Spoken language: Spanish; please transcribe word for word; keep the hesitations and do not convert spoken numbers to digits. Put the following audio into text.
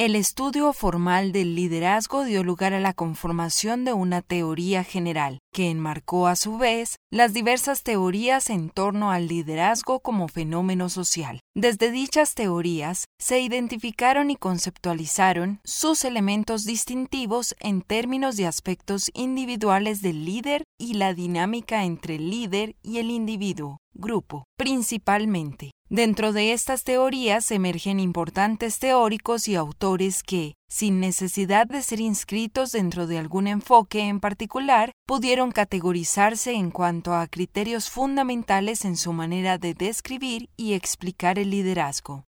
El estudio formal del liderazgo dio lugar a la conformación de una teoría general, que enmarcó a su vez las diversas teorías en torno al liderazgo como fenómeno social. Desde dichas teorías se identificaron y conceptualizaron sus elementos distintivos en términos de aspectos individuales del líder y la dinámica entre el líder y el individuo, grupo, principalmente. Dentro de estas teorías emergen importantes teóricos y autores que, sin necesidad de ser inscritos dentro de algún enfoque en particular, pudieron categorizarse en cuanto a criterios fundamentales en su manera de describir y explicar el liderazgo.